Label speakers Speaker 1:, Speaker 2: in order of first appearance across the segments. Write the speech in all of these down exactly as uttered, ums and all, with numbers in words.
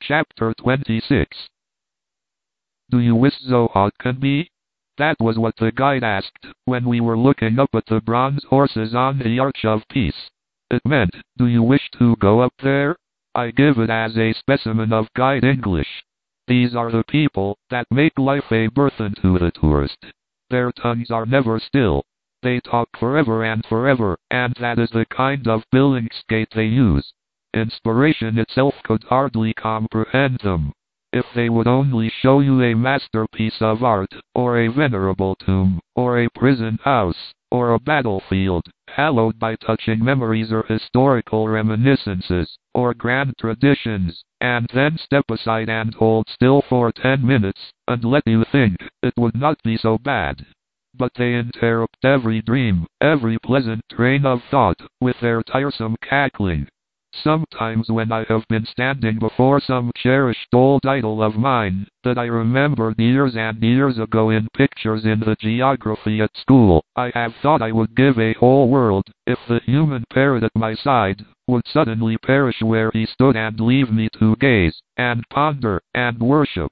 Speaker 1: Chapter twenty-six. Do you wish Zohar could be? That was what the guide asked when we were looking up at the bronze horses on the Arch of Peace. It meant, do you wish to go up there? I give it as a specimen of guide English. These are the people that make life a burthen to the tourist. Their tongues are never still. They talk forever and forever, and that is the kind of Billingsgate they use. Inspiration itself could hardly comprehend them. If they would only show you a masterpiece of art, or a venerable tomb, or a prison house, or a battlefield, hallowed by touching memories or historical reminiscences, or grand traditions, and then step aside and hold still for ten minutes, and let you think, it would not be so bad. But they interrupt every dream, every pleasant train of thought, with their tiresome cackling. Sometimes when I have been standing before some cherished old idol of mine, that I remembered years and years ago in pictures in the geography at school, I have thought I would give a whole world, if the human parrot at my side would suddenly perish where he stood and leave me to gaze, and ponder, and worship.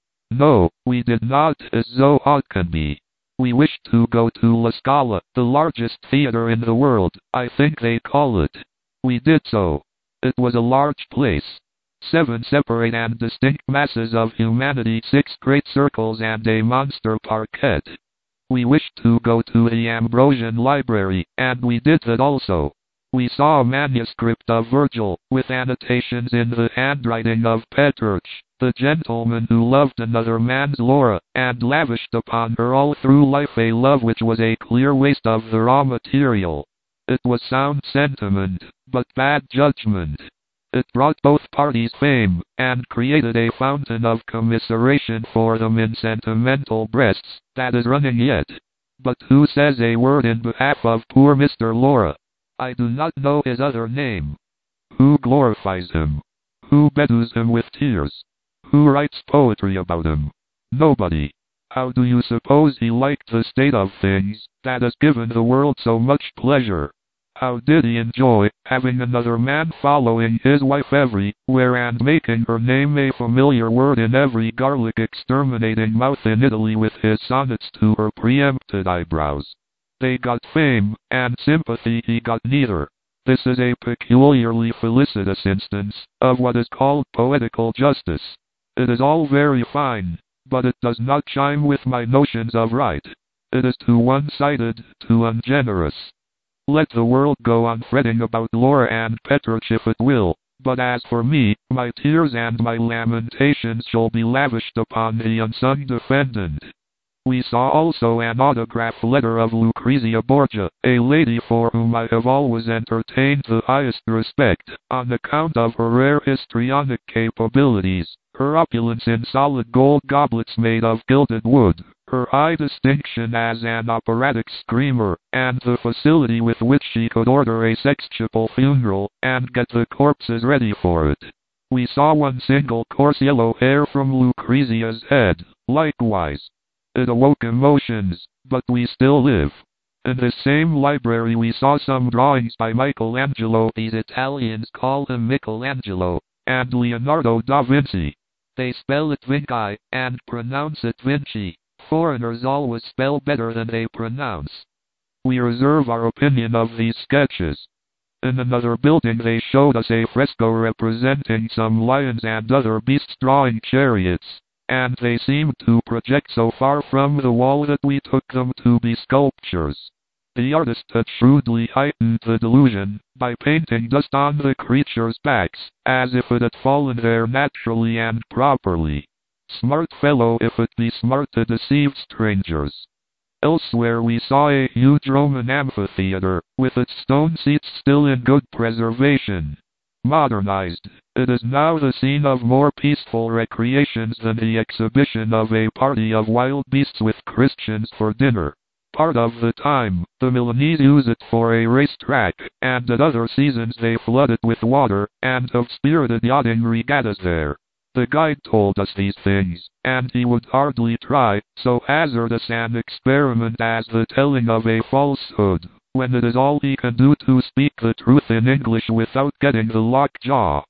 Speaker 1: No, we did not, as Zohar can be. We wished to go to La Scala, the largest theater in the world, I think they call it. We did so. It was a large place. Seven separate and distinct masses of humanity, six great circles and a monster parquet. We wished to go to the Ambrosian Library, and we did that also. We saw a manuscript of Virgil, with annotations in the handwriting of Petrarch, the gentleman who loved another man's Laura, and lavished upon her all through life a love which was a clear waste of the raw material. It was sound sentiment, but bad judgment. It brought both parties fame, and created a fountain of commiseration for them in sentimental breasts, that is running yet. But who says a word in behalf of poor Mister Laura? I do not know his other name. Who glorifies him? Who bedoues him with tears? Who writes poetry about him? Nobody. How do you suppose he liked the state of things that has given the world so much pleasure? How did he enjoy having another man following his wife everywhere and making her name a familiar word in every garlic exterminating mouth in Italy with his sonnets to her preempted eyebrows? They got fame, and sympathy he got neither. This is a peculiarly felicitous instance of what is called poetical justice. It is all very fine, but it does not chime with my notions of right. It is too one-sided, too ungenerous. Let the world go on fretting about Laura and Petrarch if it will, but as for me, my tears and my lamentations shall be lavished upon the unsung defendant. We saw also an autograph letter of Lucrezia Borgia, a lady for whom I have always entertained the highest respect, on account of her rare histrionic capabilities, her opulence in solid gold goblets made of gilded wood, her high distinction as an operatic screamer, and the facility with which she could order a sextuple funeral, and get the corpses ready for it. We saw one single coarse yellow hair from Lucrezia's head, likewise. It awoke emotions, but we still live. In this same library we saw some drawings by Michelangelo, these Italians call him Michelangelo, and Leonardo da Vinci. They spell it Vinci, and pronounce it Vinci. Foreigners always spell better than they pronounce. We reserve our opinion of these sketches. In another building they showed us a fresco representing some lions and other beasts drawing chariots, and they seemed to project so far from the wall that we took them to be sculptures. The artist had shrewdly heightened the delusion by painting dust on the creatures' backs, as if it had fallen there naturally and properly. Smart fellow if it be smart to deceive strangers. Elsewhere we saw a huge Roman amphitheater, with its stone seats still in good preservation. Modernized, it is now the scene of more peaceful recreations than the exhibition of a party of wild beasts with Christians for dinner. Part of the time, the Milanese use it for a racetrack, and at other seasons they flood it with water, and have spirited yachting regattas there. The guide told us these things, and he would hardly try so hazardous an experiment as the telling of a falsehood, when it is all he can do to speak the truth in English without getting the lockjaw.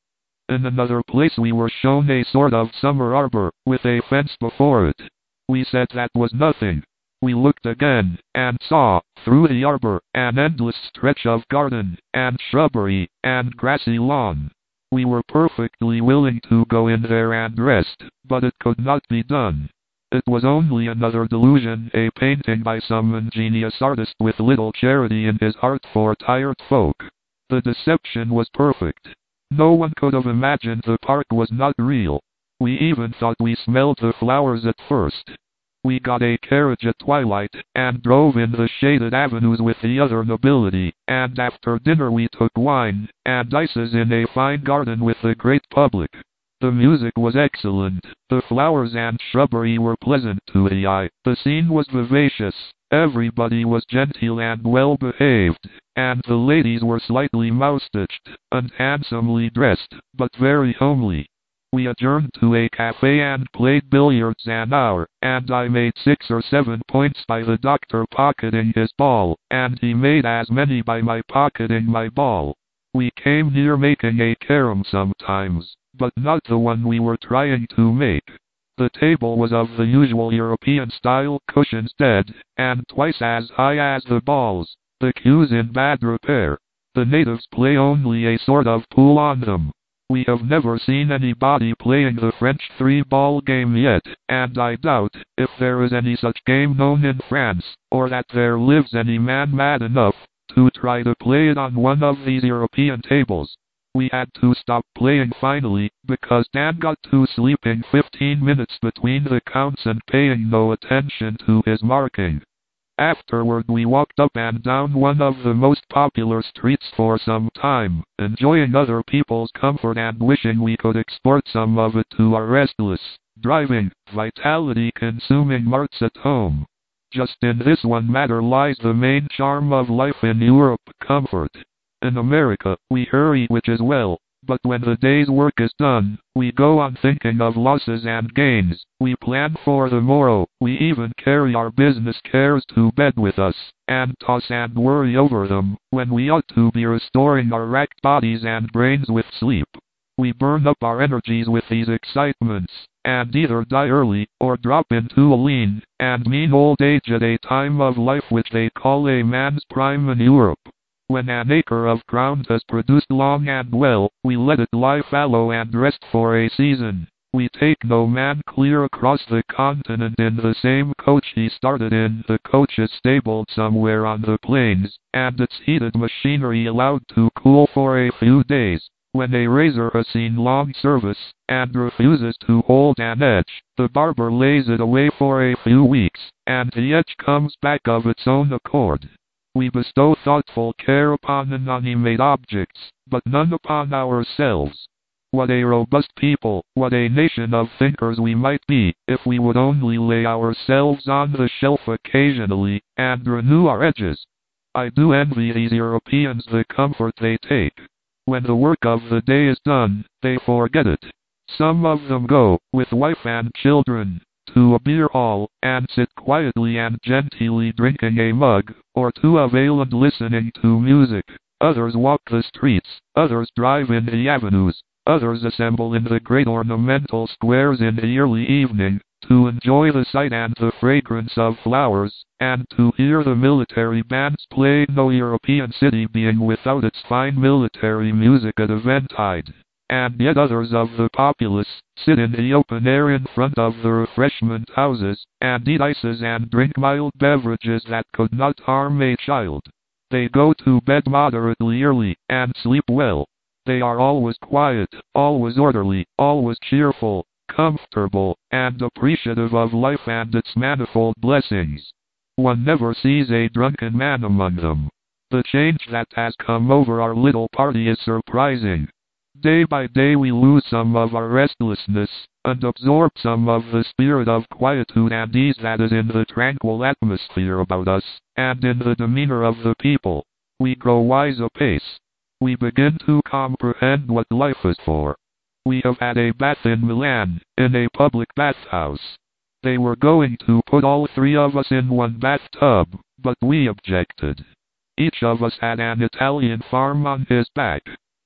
Speaker 1: In another place we were shown a sort of summer arbor, with a fence before it. We said that was nothing. We looked again, and saw, through the arbor, an endless stretch of garden, and shrubbery, and grassy lawn. We were perfectly willing to go in there and rest, but it could not be done. It was only another delusion, a painting by some ingenious artist with little charity in his heart for tired folk. The deception was perfect. No one could have imagined the park was not real. We even thought we smelled the flowers at first. We got a carriage at twilight, and drove in the shaded avenues with the other nobility, and after dinner we took wine and ices in a fine garden with the great public. The music was excellent, the flowers and shrubbery were pleasant to the eye, the scene was vivacious, everybody was genteel and well behaved, and the ladies were slightly moustached, and handsomely dressed, but very homely. We adjourned to a cafe and played billiards an hour, and I made six or seven points by the doctor pocketing his ball, and he made as many by my pocketing my ball. We came near making a carom sometimes, but not the one we were trying to make. The table was of the usual European style, cushions dead, and twice as high as the balls, the cues in bad repair. The natives play only a sort of pool on them. We have never seen anybody playing the French three-ball game yet, and I doubt if there is any such game known in France, or that there lives any man mad enough to try to play it on one of these European tables. We had to stop playing finally, because Dan got to sleeping fifteen minutes between the counts and paying no attention to his marking. Afterward we walked up and down one of the most popular streets for some time, enjoying other people's comfort and wishing we could export some of it to our restless, driving, vitality-consuming marts at home. Just in this one matter lies the main charm of life in Europe: comfort. In America, we hurry, which is well, but when the day's work is done, we go on thinking of losses and gains, we plan for the morrow, we even carry our business cares to bed with us, and toss and worry over them, when we ought to be restoring our racked bodies and brains with sleep. We burn up our energies with these excitements, and either die early, or drop into a lean and mean old age at a time of life which they call a man's prime in Europe. When an acre of ground has produced long and well, we let it lie fallow and rest for a season. We take no man clear across the continent in the same coach he started in. The coach is stabled somewhere on the plains, and its heated machinery allowed to cool for a few days. When a razor has seen long service, and refuses to hold an edge, the barber lays it away for a few weeks, and the edge comes back of its own accord. We bestow thoughtful care upon inanimate objects, but none upon ourselves. What a robust people, what a nation of thinkers we might be, if we would only lay ourselves on the shelf occasionally, and renew our edges. I do envy these Europeans the comfort they take. When the work of the day is done, they forget it. Some of them go, with wife and children, to a beer hall, and sit quietly and genteelly drinking a mug or two of ale and listening to music. Others walk the streets, others drive in the avenues, others assemble in the great ornamental squares in the early evening, to enjoy the sight and the fragrance of flowers, and to hear the military bands play, no European city being without its fine military music at eventide. And yet others of the populace sit in the open air in front of the refreshment houses, and eat ices and drink mild beverages that could not harm a child. They go to bed moderately early, and sleep well. They are always quiet, always orderly, always cheerful, comfortable, and appreciative of life and its manifold blessings. One never sees a drunken man among them. The change that has come over our little party is surprising. Day by day we lose some of our restlessness, and absorb some of the spirit of quietude and ease that is in the tranquil atmosphere about us, and in the demeanor of the people. We grow wise apace. We begin to comprehend what life is for. We have had a bath in Milan, in a public bathhouse. They were going to put all three of us in one bathtub, but we objected. Each of us had an Italian farm on his back.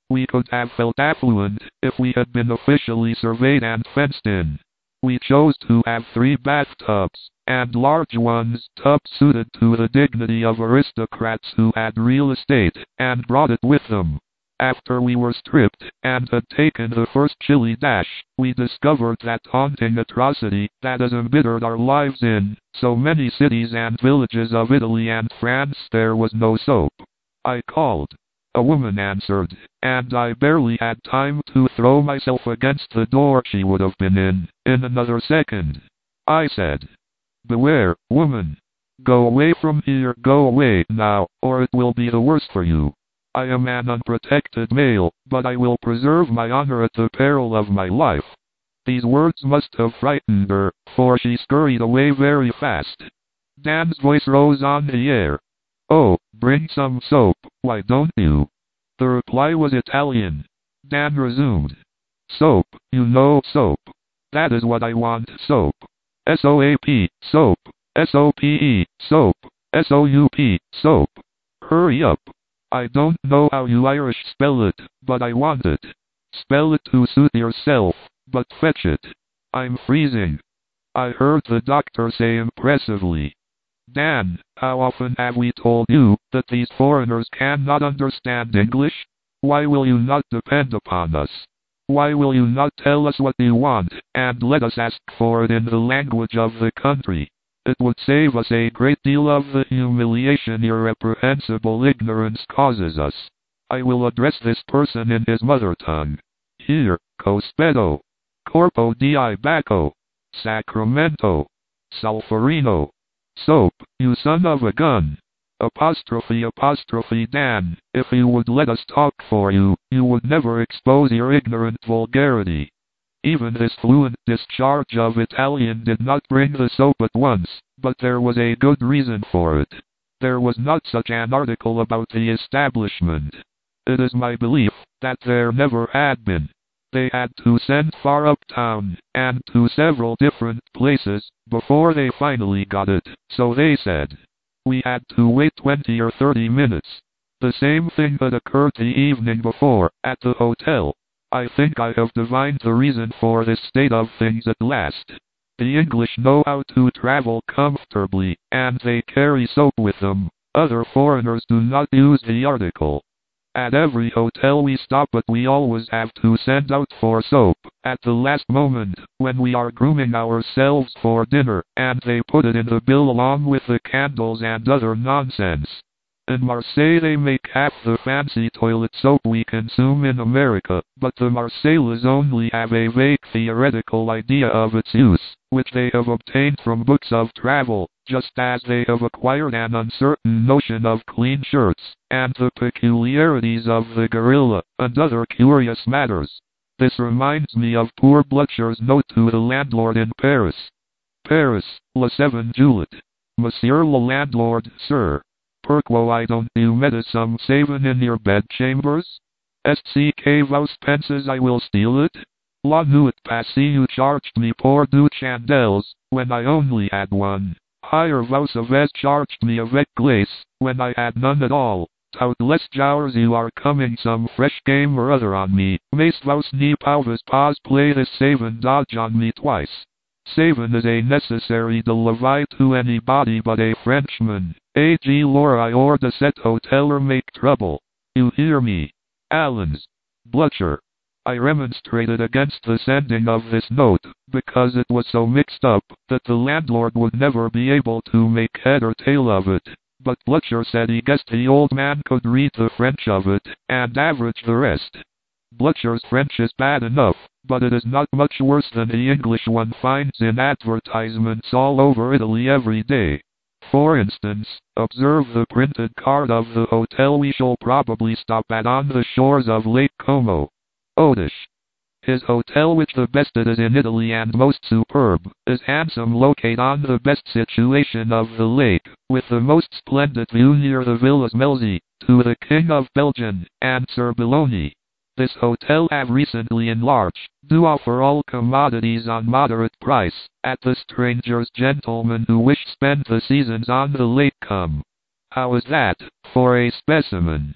Speaker 1: We could have felt affluent if we had been officially surveyed and fenced in. We chose to have three bathtubs, and large ones, tubs suited to the dignity of aristocrats who had real estate, and brought it with them. After we were stripped, and had taken the first chilly dash, we discovered that haunting atrocity that has embittered our lives in so many cities and villages of Italy and France. There was no soap. I called. A woman answered, and I barely had time to throw myself against the door. She would have been in, in another second. I said, "Beware, woman. Go away from here, go away now, or it will be the worse for you. I am an unprotected male, but I will preserve my honor at the peril of my life." These words must have frightened her, for she scurried away very fast. Dan's voice rose on the air. "Oh, bring some soap, why don't you?" The reply was Italian. Dan resumed. "Soap, you know, soap. That is what I want, soap. S O A P, soap. S O P E, soap. S O U P, soap. Hurry up. I don't know how you Irish spell it, but I want it. Spell it to suit yourself, but fetch it. I'm freezing." I heard the doctor say impressively, "Dan, how often have we told you that these foreigners cannot understand English? Why will you not depend upon us? Why will you not tell us what you want, and let us ask for it in the language of the country? It would save us a great deal of the humiliation your reprehensible ignorance causes us. I will address this person in his mother tongue. Here, Cospetto. Corpo di Bacco. Sacramento. Solferino. Soap, you son of a gun. Apostrophe apostrophe Dan, if you would let us talk for you, you would never expose your ignorant vulgarity." Even this fluent discharge of Italian did not bring the soap at once, but there was a good reason for it. There was not such an article about the establishment. It is my belief that there never had been. They had to send far uptown, and to several different places, before they finally got it, so they said. We had to wait twenty or thirty minutes. The same thing had occurred the evening before, at the hotel. I think I have divined the reason for this state of things at last. The English know how to travel comfortably, and they carry soap with them. Other foreigners do not use the article. At every hotel we stop at we always have to send out for soap, at the last moment, when we are grooming ourselves for dinner, and they put it in the bill along with the candles and other nonsense. In Marseille they make half the fancy toilet soap we consume in America, but the Marseillais only have a vague theoretical idea of its use, which they have obtained from books of travel, just as they have acquired an uncertain notion of clean shirts, and the peculiarities of the gorilla, and other curious matters. This reminds me of poor Blucher's note to the landlord in Paris. Paris, La Seven Juliet. Monsieur le landlord, sir. Pourquoi I don't you medicum savin in your bedchambers? Est ce que vous penses I will steal it? La nuit passée you charged me pour deux chandelles, when I only had one. Higher vous avez charged me avec glace, when I had none at all. Tout les jours you are coming some fresh game or other on me, mais vous ne pouvez pas play this savin dodge on me twice. Savin is a necessary de la vie to anybody but a Frenchman. A G Lori or de cet hoteler make trouble. You hear me? Allens. Blucher. I remonstrated against the sending of this note, because it was so mixed up, that the landlord would never be able to make head or tail of it. But Blucher said he guessed the old man could read the French of it, and average the rest. Blucher's French is bad enough, but it is not much worse than the English one finds in advertisements all over Italy every day. For instance, observe the printed card of the hotel we shall probably stop at on the shores of Lake Como. Odish. His hotel, which the best it is in Italy and most superb, is handsome, locate on the best situation of the lake, with the most splendid view near the Villas Melzi, to the King of Belgium, and Serbelloni. This hotel have recently enlarged, do offer all commodities on moderate price, at the strangers gentlemen who wish spend the seasons on the lake come. How is that, for a specimen?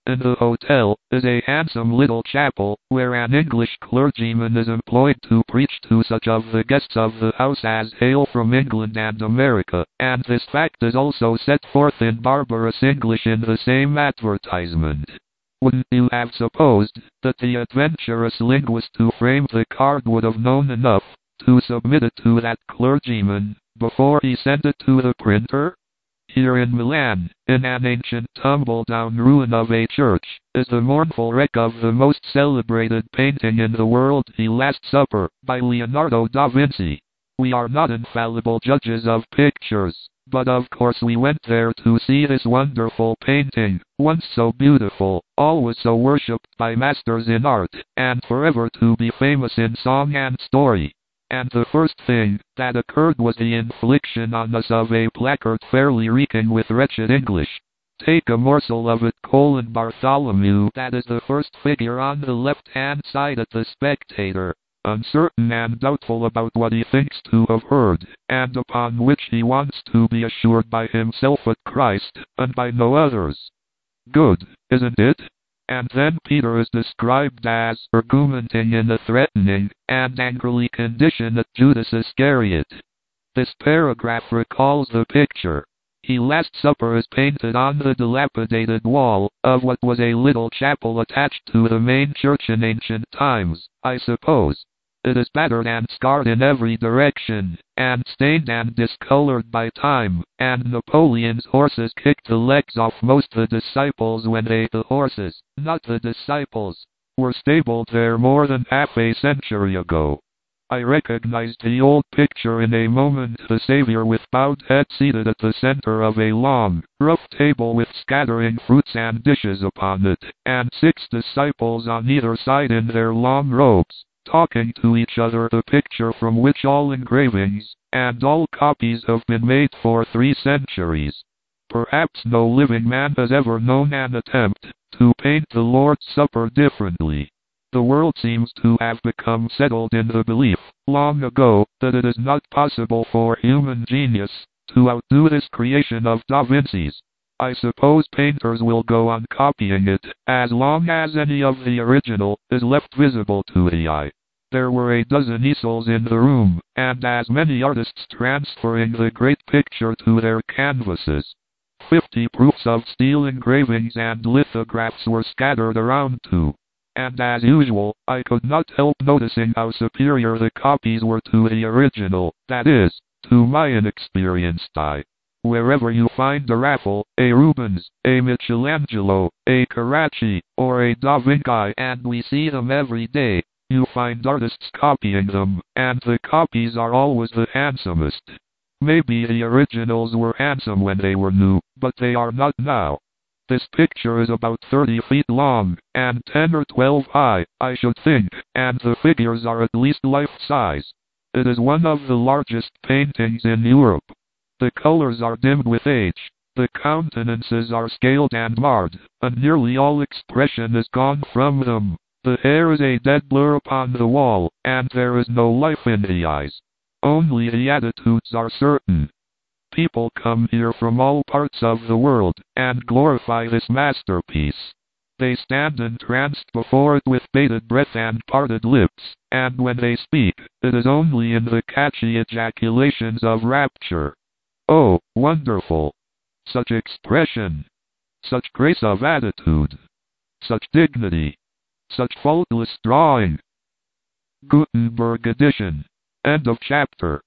Speaker 1: In the hotel is a handsome little chapel, where an English clergyman is employed to preach to such of the guests of the house as hail from England and America, and this fact is also set forth in barbarous English in the same advertisement. Wouldn't you have supposed that the adventurous linguist who framed the card would have known enough to submit it to that clergyman before he sent it to the printer? Here in Milan, in an ancient tumble-down ruin of a church, is the mournful wreck of the most celebrated painting in the world, The Last Supper, by Leonardo da Vinci. We are not infallible judges of pictures, but of course we went there to see this wonderful painting, once so beautiful, always so worshipped by masters in art, and forever to be famous in song and story. And the first thing that occurred was the infliction on us of a placard fairly reeking with wretched English. Take a morsel of it, colon Bartholomew, that is the first figure on the left-hand side at the spectator, uncertain and doubtful about what he thinks to have heard, and upon which he wants to be assured by himself at Christ, and by no others. Good, isn't it? And then Peter is described as argumenting in a threatening and angrily condition at Judas Iscariot. This paragraph recalls the picture. The Last Supper is painted on the dilapidated wall of what was a little chapel attached to the main church in ancient times, I suppose. It is battered and scarred in every direction, and stained and discolored by time, and Napoleon's horses kicked the legs off most the disciples when they, the horses, not the disciples, were stabled there more than half a century ago. I recognized the old picture in a moment, the Savior with bowed head seated at the center of a long, rough table with scattering fruits and dishes upon it, and six disciples on either side in their long robes, talking to each other, the picture from which all engravings and all copies have been made for three centuries. Perhaps no living man has ever known an attempt to paint the Lord's Supper differently. The world seems to have become settled in the belief, long ago, that it is not possible for human genius to outdo this creation of Da Vinci's. I suppose painters will go on copying it, as long as any of the original is left visible to the eye. There were a dozen easels in the room, and as many artists transferring the great picture to their canvases. Fifty proofs of steel engravings and lithographs were scattered around too. And as usual, I could not help noticing how superior the copies were to the original, that is, to my inexperienced eye. Wherever you find a Raphael, a Rubens, a Michelangelo, a Carracci, or a Da Vinci, and we see them every day, you find artists copying them, and the copies are always the handsomest. Maybe the originals were handsome when they were new, but they are not now. This picture is about thirty feet long, and ten or twelve high, I should think, and the figures are at least life-size. It is one of the largest paintings in Europe. The colors are dimmed with age, the countenances are scaled and marred, and nearly all expression is gone from them. The hair is a dead blur upon the wall, and there is no life in the eyes. Only the attitudes are certain. People come here from all parts of the world, and glorify this masterpiece. They stand entranced before it with bated breath and parted lips, and when they speak, it is only in the catchy ejaculations of rapture. Oh, wonderful! Such expression! Such grace of attitude! Such dignity! Such faultless drawing! Gutenberg edition. End of chapter.